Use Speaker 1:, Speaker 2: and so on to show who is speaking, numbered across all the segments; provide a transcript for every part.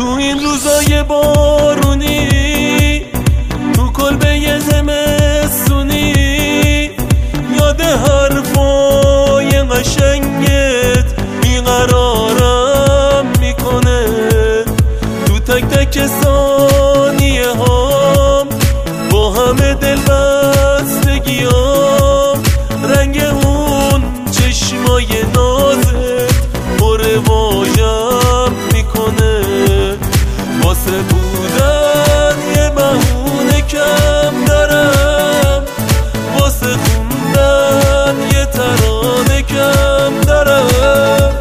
Speaker 1: تو این روزای بارونی، تو کلبه زمستونی، یاد حرفای قشنگت بیقرارم میکنه. تو تک تک ثانیه هام با همه دلبستگیام، رنگ اون چشمای نازت پر واژم میکنه. واسه بودن یه بهونه کم دارم، واسه خوندن یه ترانه کم دارم.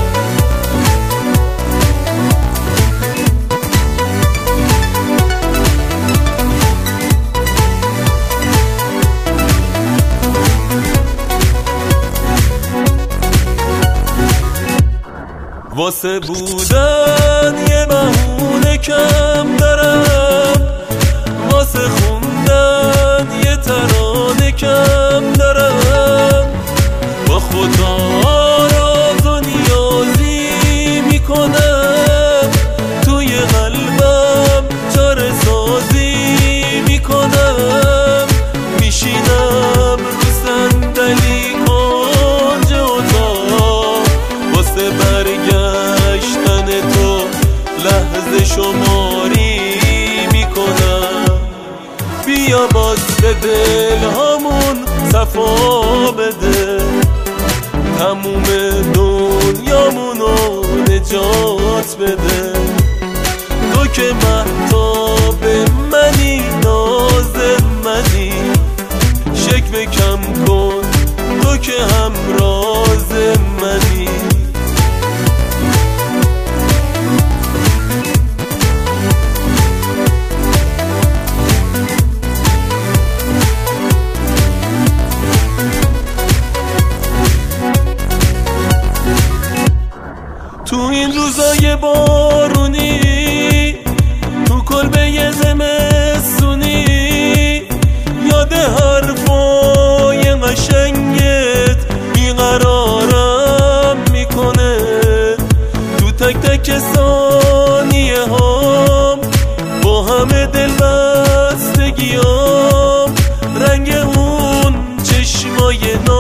Speaker 1: واسه بودن یه بهونه کم دارم، واسه خوندن یه ترانه کم دارم. با خدا راز و نیازی میکنم، توی قلبم چاره سازی میکنم. میشینم رو صندلی کنج اتاق، واسه برگشتن تو لحظه شماری میکنم. بیا باز به دل همون صفا بده، تموم دنیامونو نجات بده. تو که مهتاب منی، ناز منی، شکوه کم کن، تو که همراز منی. تو این روزای بارونی، تو کلبه زمستونی، یاد حرفای قشنگت بیقرارم میکنه. تو تک تک ثانیه هام با همه دلبستگیام، رنگ اون چشمای